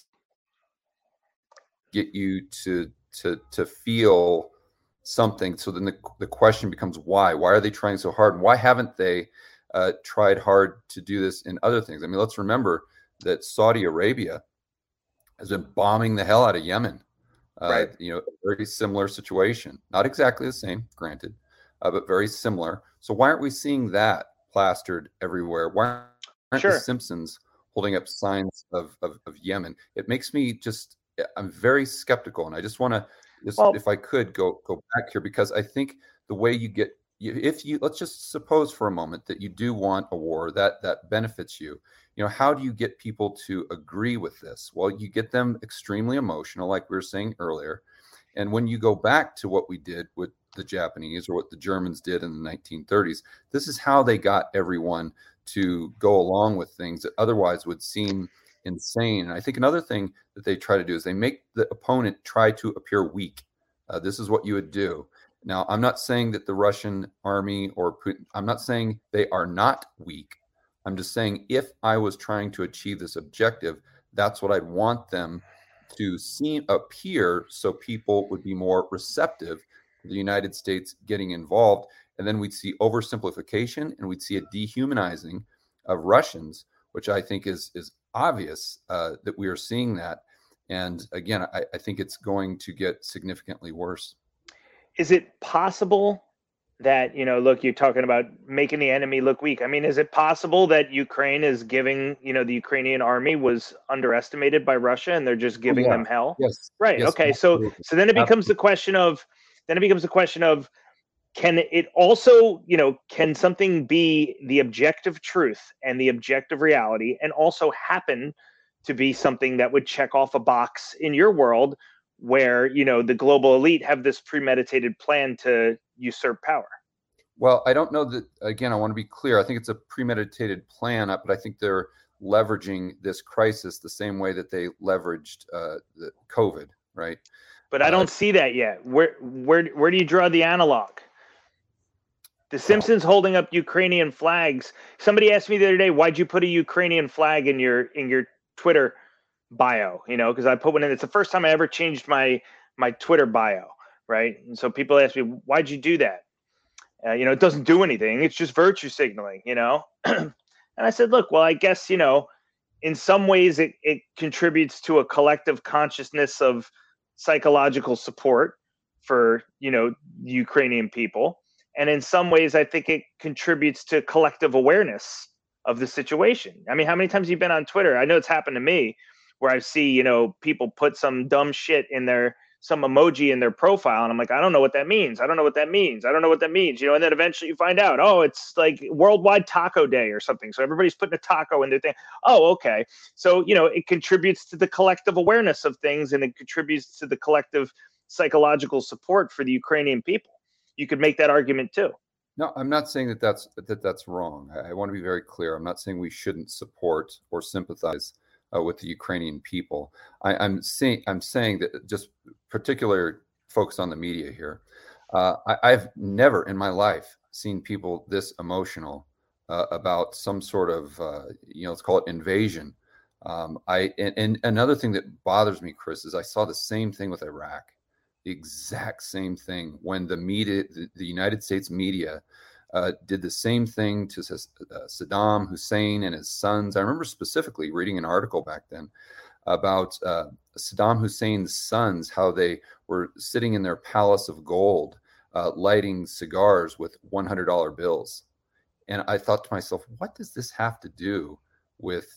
get you to feel something. So then the question becomes why? Why are they trying so hard? Why haven't they tried hard to do this in other things? I mean, let's remember that Saudi Arabia has been bombing the hell out of Yemen. Right. Very similar situation. Not exactly the same, granted, but very similar. So why aren't we seeing that plastered everywhere? Why aren't the Simpsons holding up signs of Yemen? It makes me I'm very skeptical. And I just want to, if I could, go back here, because I think the way you get if you let's just suppose for a moment that you do want a war that benefits you. How do you get people to agree with this? Well, you get them extremely emotional, like we were saying earlier. And when you go back to what we did with the Japanese or what the Germans did in the 1930s, this is how they got everyone to go along with things that otherwise would seem insane. And I think another thing that they try to do is they make the opponent try to appear weak. This is what you would do. Now, I'm not saying that the Russian army or Putin, I'm not saying they are not weak. I'm just saying if I was trying to achieve this objective, that's what I'd want them to appear so people would be more receptive to the United States getting involved. And then we'd see oversimplification and we'd see a dehumanizing of Russians, which I think is obvious that we are seeing that. And again, I think it's going to get significantly worse. Is it possible that, look, you're talking about making the enemy look weak. I mean, is it possible that Ukraine is giving, the Ukrainian army was underestimated by Russia and they're just giving them hell? Yes. Right. Yes, okay. absolutely. So then it becomes the question of, can it also, can something be the objective truth and the objective reality and also happen to be something that would check off a box in your world where, the global elite have this premeditated plan to usurp power? Well, I don't know that, again, I want to be clear. I think it's a premeditated plan, but I think they're leveraging this crisis the same way that they leveraged the COVID, right? But I don't see that yet. Where do you draw the analog? The Simpsons holding up Ukrainian flags. Somebody asked me the other day, why'd you put a Ukrainian flag in your Twitter bio? Because I put one in. It's the first time I ever changed my Twitter bio, right? And so people ask me, why'd you do that? It doesn't do anything. It's just virtue signaling, And I said, look, well, I guess, in some ways it contributes to a collective consciousness of psychological support for, the Ukrainian people. And in some ways, I think it contributes to collective awareness of the situation. I mean, how many times have you been on Twitter? I know it's happened to me where I see, people put some dumb shit in some emoji in their profile. And I'm like, I don't know what that means. I don't know what that means. And then eventually you find out, oh, it's like Worldwide Taco Day or something. So everybody's putting a taco in their thing. Oh, okay. So, it contributes to the collective awareness of things and it contributes to the collective psychological support for the Ukrainian people. You could make that argument too. No, I'm not saying that's wrong. I want to be very clear. I'm not saying we shouldn't support or sympathize with the Ukrainian people. I'm saying that just particular focus on the media here. I've never in my life seen people this emotional about some sort of let's call it invasion. And another thing that bothers me, Chris, is I saw the same thing with Iraq. The exact same thing when the media, the United States media, did the same thing to Saddam Hussein and his sons. I remember specifically reading an article back then about Saddam Hussein's sons, how they were sitting in their palace of gold, lighting cigars with $100 bills. And I thought to myself, what does this have to do with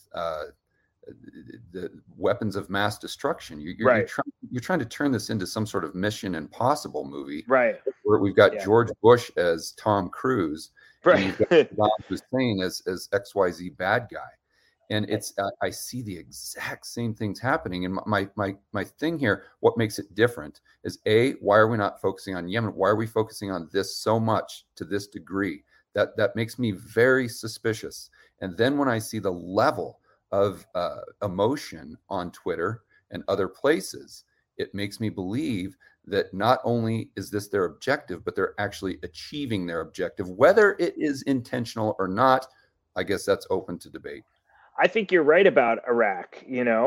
the weapons of mass destruction? You're trying to turn this into some sort of Mission Impossible movie, right? Where we've got George Bush as Tom Cruise, right? And you've got Saddam Hussein as XYZ bad guy, and it's I see the exact same things happening. And my thing here, what makes it different is why are we not focusing on Yemen? Why are we focusing on this so much to this degree? That makes me very suspicious. And then when I see the level of emotion on Twitter and other places, it makes me believe that not only is this their objective, but they're actually achieving their objective. Whether it is intentional or not, I guess that's open to debate. I think you're right about Iraq.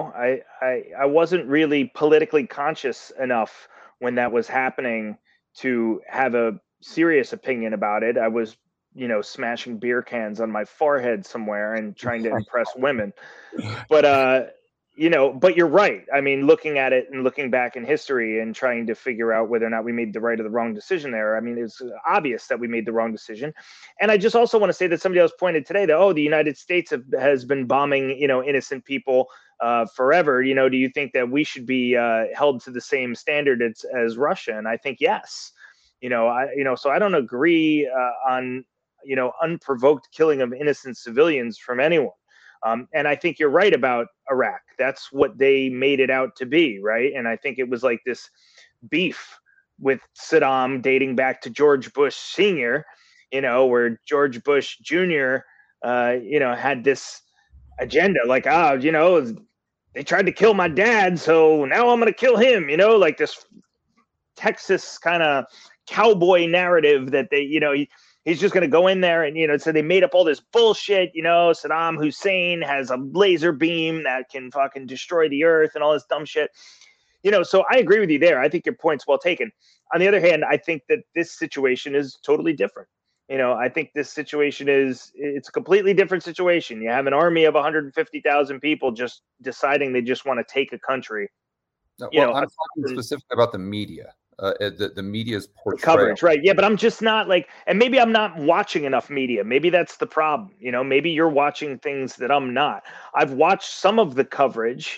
I wasn't really politically conscious enough when that was happening to have a serious opinion about it. I was smashing beer cans on my forehead somewhere and trying to impress women. But you're right. I mean, looking at it and looking back in history and trying to figure out whether or not we made the right or the wrong decision there. I mean, it's obvious that we made the wrong decision. And I just also want to say that somebody else pointed today that, the United States has been bombing, innocent people forever. Do you think that we should be held to the same standard as Russia? And I think yes. So I don't agree on, unprovoked killing of innocent civilians from anyone. And I think you're right about Iraq. That's what they made it out to be, right? And I think it was like this beef with Saddam dating back to George Bush Sr., where George Bush Jr., had this agenda like, they tried to kill my dad, so now I'm going to kill him, like this Texas kind of cowboy narrative that he's just going to go in there and, so they made up all this bullshit, Saddam Hussein has a laser beam that can fucking destroy the earth and all this dumb shit. So I agree with you there. I think your point's well taken. On the other hand, I think that this situation is totally different. I think this situation it's a completely different situation. You have an army of 150,000 people just deciding they just want to take a country. Well, I'm talking specifically about the media. The media's portrayal. Coverage, right? Yeah, but I'm just not and maybe I'm not watching enough media. Maybe that's the problem. Maybe you're watching things that I'm not. I've watched some of the coverage.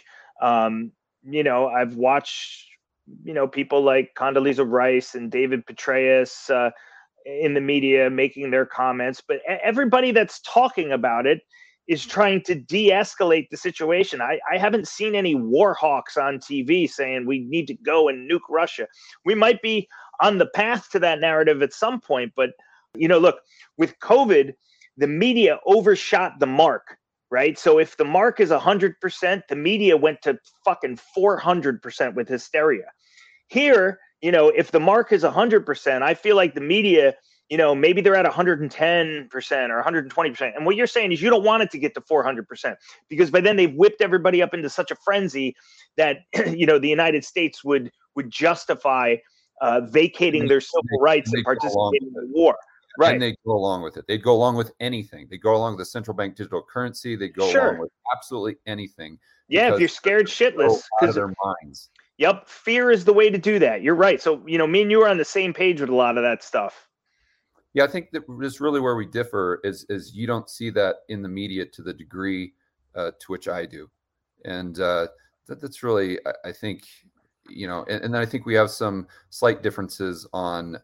I've watched, people like Condoleezza Rice and David Petraeus in the media making their comments, but everybody that's talking about it is trying to de-escalate the situation. I haven't seen any war hawks on TV saying we need to go and nuke Russia. We might be on the path to that narrative at some point, but look, with COVID, the media overshot the mark, right? So if the mark is 100%, the media went to fucking 400% with hysteria. Here, if the mark is 100%, I feel like the media, maybe they're at 110% or 120%. And what you're saying is you don't want it to get to 400% because by then they've whipped everybody up into such a frenzy that, the United States would justify vacating their civil rights and participating in the war. Right. And they go along with it. They'd go along with anything. They go along with the central bank digital currency. They go along with absolutely anything. Yeah, if you're scared shitless. Out of their minds. Yep. Fear is the way to do that. You're right. So, me and you are on the same page with a lot of that stuff. Yeah, I think that is really where we differ is you don't see that in the media to the degree to which I do. And that's really, I think, and then I think we have some slight differences on,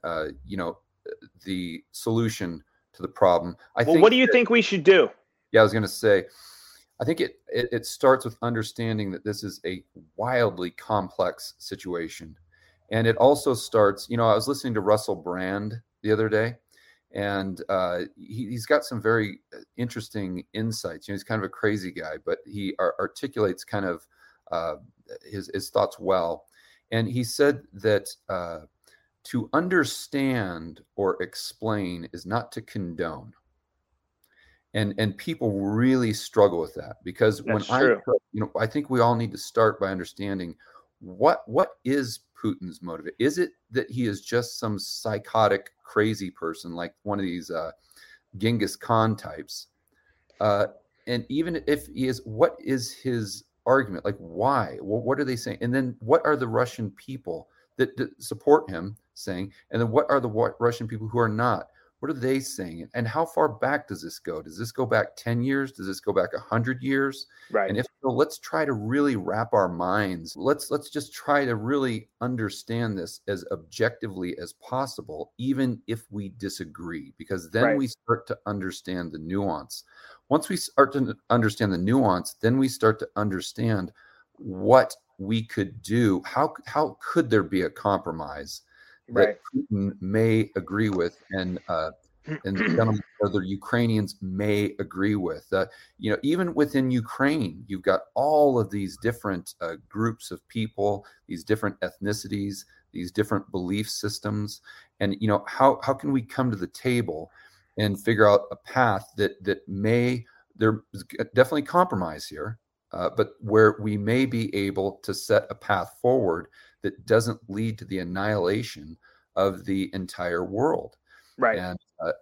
the solution to the problem. What do you think we should do? Yeah, I was going to say, I think it starts with understanding that this is a wildly complex situation. And it also starts, I was listening to Russell Brand the other day, and he's got some very interesting insights. He's kind of a crazy guy, but he articulates kind of his thoughts well. And he said that to understand or explain is not to condone. And people really struggle with that because I think we all need to start by understanding what is Putin's motive. Is it that he is just some psychotic, crazy person like one of these Genghis Khan types? And even if he is, what is his argument? Like, why? Well, what are they saying? And then what are the Russian people that support him saying? And then what are the Russian people who are not? What are they saying? And how far back does this go? Does this go back 10 years? Does this go back 100 years? Right. And if so, let's try to really wrap our minds. Let's just try to really understand this as objectively as possible, even if we disagree, because then we start to understand the nuance. Once we start to understand the nuance, then we start to understand what we could do. How could there be a compromise that Putin may agree with, and the Ukrainians may agree with? Even within Ukraine, you've got all of these different groups of people, these different ethnicities, these different belief systems, and how can we come to the table and figure out a path that there's definitely compromise here, but where we may be able to set a path forward that doesn't lead to the annihilation of the entire world. Right. And,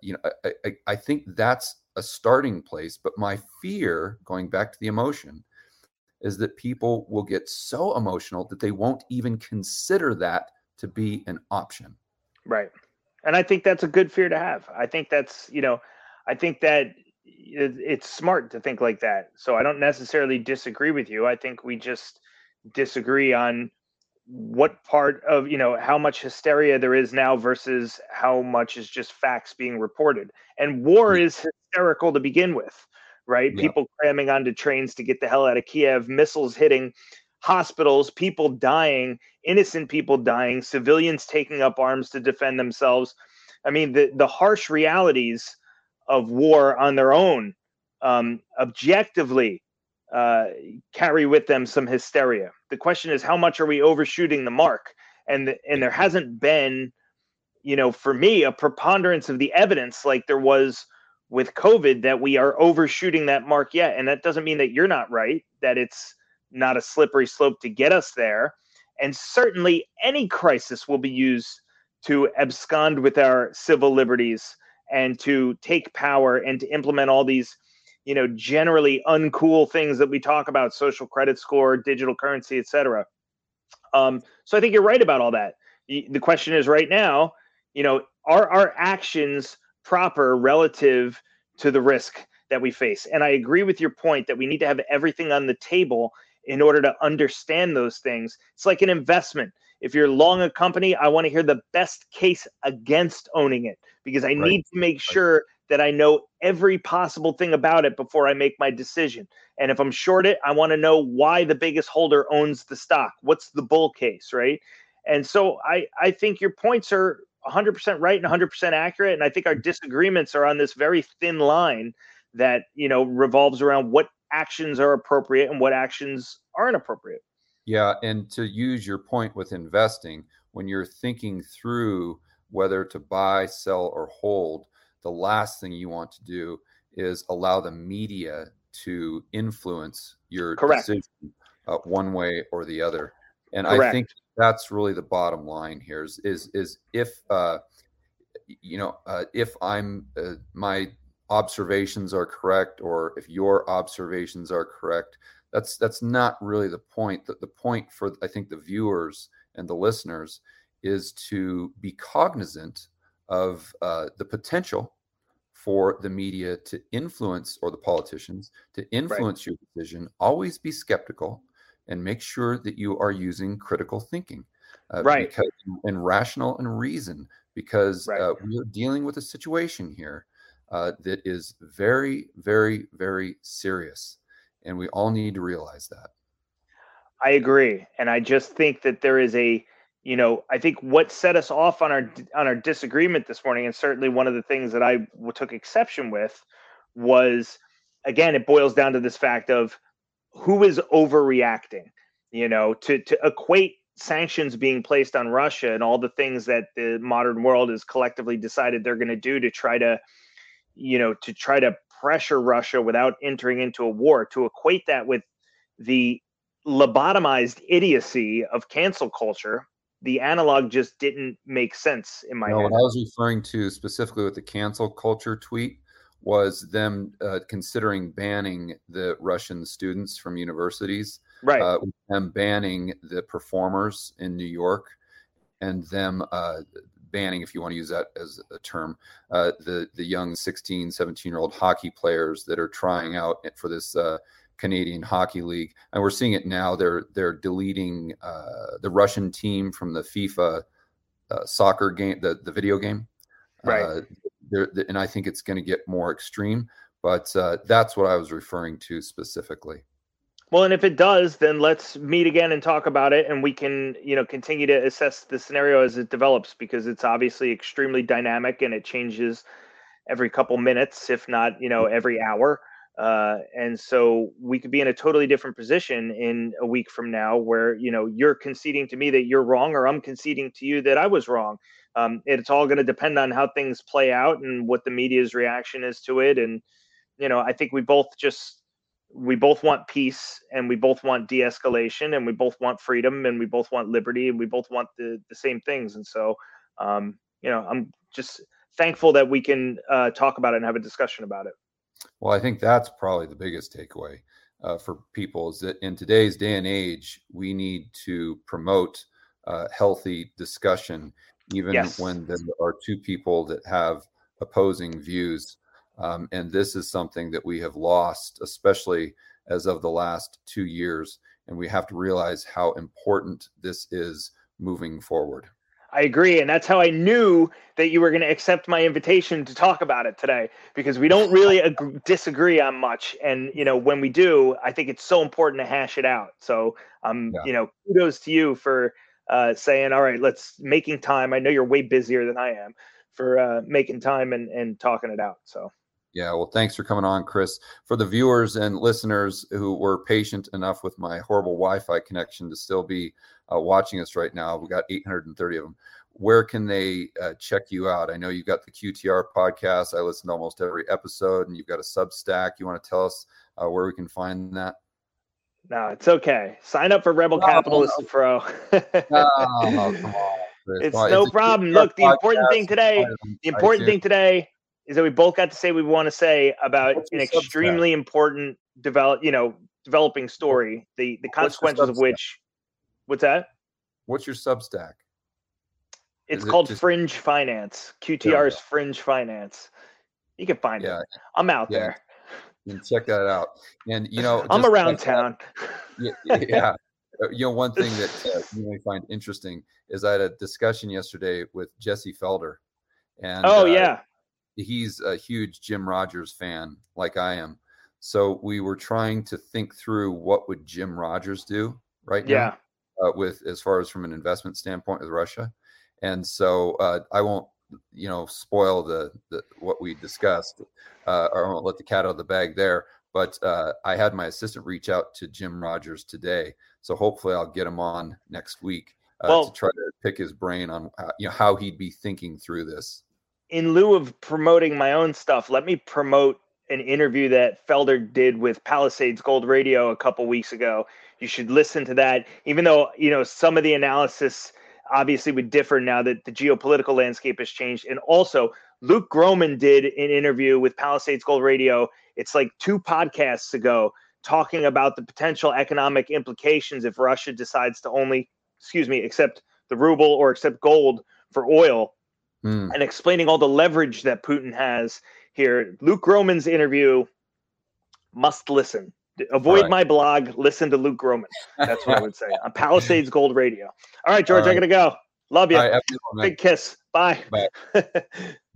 I think that's a starting place. But my fear, going back to the emotion, is that people will get so emotional that they won't even consider that to be an option. Right. And I think that's a good fear to have. I think that's, I think that it's smart to think like that. So I don't necessarily disagree with you. I think we just disagree on what part of, how much hysteria there is now versus how much is just facts being reported. And war Yeah. is hysterical to begin with, right? Yeah. People cramming onto trains to get the hell out of Kiev, missiles hitting hospitals, people dying, innocent people dying, civilians taking up arms to defend themselves. I mean, the harsh realities of war on their own, objectively, uh, carry with them some hysteria. The question is, how much are we overshooting the mark? And there hasn't been, for me, a preponderance of the evidence like there was with COVID that we are overshooting that mark yet. And that doesn't mean that you're not right, that it's not a slippery slope to get us there. And certainly any crisis will be used to abscond with our civil liberties and to take power and to implement all these, generally uncool things that we talk about: social credit score, digital currency, etc. So I think you're right about all that. The question is right now, are our actions proper relative to the risk that we face? And I agree with your point that we need to have everything on the table in order to understand those things. It's like an investment. If you're long a company, I want to hear the best case against owning it, because I need to make sure that I know every possible thing about it before I make my decision. And if I'm short it, I want to know why the biggest holder owns the stock. What's the bull case, right? And so I think your points are 100% right and 100% accurate. And I think our disagreements are on this very thin line that, revolves around what actions are appropriate and what actions aren't appropriate. Yeah, and to use your point with investing, when you're thinking through whether to buy, sell, or hold, the last thing you want to do is allow the media to influence your decision one way or the other. And I think that's really the bottom line here is if if I'm my observations are correct, or if your observations are correct, that's not really the point. The point for, I think, the viewers and the listeners is to be cognizant of the potential for the media to influence, or the politicians to influence your decision. Always be skeptical and make sure that you are using critical thinking, because, and rational and reason, because we are dealing with a situation here that is very, very, very serious. And we all need to realize that. I agree. And I just think that there is I think what set us off on our disagreement this morning, and certainly one of the things that I took exception with, was, again, it boils down to this fact of who is overreacting, to equate sanctions being placed on Russia and all the things that the modern world has collectively decided they're going to do to try to pressure Russia without entering into a war, to equate that with the lobotomized idiocy of cancel culture. The analog just didn't make sense in my head. What I was referring to specifically with the cancel culture tweet was them considering banning the Russian students from universities, them banning the performers in New York, and them banning, if you want to use that as a term, the young 16, 17-year-old hockey players that are trying out for this Canadian Hockey League. And we're seeing it now. They're deleting the Russian team from the FIFA soccer game, the video game. And I think it's going to get more extreme, but that's what I was referring to specifically. Well, and if it does, then let's meet again and talk about it, and we can, continue to assess the scenario as it develops, because it's obviously extremely dynamic and it changes every couple minutes, if not, every hour. And so we could be in a totally different position in a week from now, where, you're conceding to me that you're wrong, or I'm conceding to you that I was wrong. It's all going to depend on how things play out and what the media's reaction is to it. And, I think we both want peace, and we both want de-escalation, and we both want freedom, and we both want liberty, and we both want the same things. And so, I'm just thankful that we can talk about it and have a discussion about it. Well, I think that's probably the biggest takeaway for people, is that in today's day and age, we need to promote healthy discussion, even when there are two people that have opposing views. And this is something that we have lost, especially as of the last 2 years. and we have to realize how important this is moving forward. I agree. And that's how I knew that you were going to accept my invitation to talk about it today, because we don't really disagree on much. And, when we do, I think it's so important to hash it out. So, kudos to you for saying, all right, making time. I know you're way busier than I am, for making time and talking it out. So. Yeah, well, thanks for coming on, Chris. For the viewers and listeners who were patient enough with my horrible Wi-Fi connection to still be watching us right now, we got 830 of them. Where can they check you out? I know you've got the QTR podcast. I listen to almost every episode, and you've got a Substack. You want to tell us where we can find that? No, it's okay. Sign up for Rebel Capitalist Pro. Come on, Chris. It's no problem. Look, the important thing today is that we both got to say what we want to say about an extremely important developing story, the consequences of which. What's that? What's your Substack? It's called Fringe Finance. QTR's Fringe Finance. You can find it. I'm out there. You can check that out. And, I'm around town. Yeah. One thing that you may find interesting is I had a discussion yesterday with Jesse Felder. And he's a huge Jim Rogers fan, like I am. So we were trying to think through what would Jim Rogers do right now with as far as from an investment standpoint with Russia. And so I won't, spoil the what we discussed, or I won't let the cat out of the bag there. But I had my assistant reach out to Jim Rogers today, so hopefully I'll get him on next week to try to pick his brain on how he'd be thinking through this. In lieu of promoting my own stuff, let me promote an interview that Felder did with Palisades Gold Radio a couple weeks ago. You should listen to that, even though, some of the analysis obviously would differ now that the geopolitical landscape has changed. And also, Luke Gromen did an interview with Palisades Gold Radio. It's like 2 podcasts ago, talking about the potential economic implications if Russia decides to only, accept the ruble or accept gold for oil. And explaining all the leverage that Putin has here. Luke Gromen's interview, must listen. Avoid my blog, listen to Luke Gromen. That's what I would say on Palisades Gold Radio. All right, George, I got to go. Love you. Right, big kiss. Bye. Bye.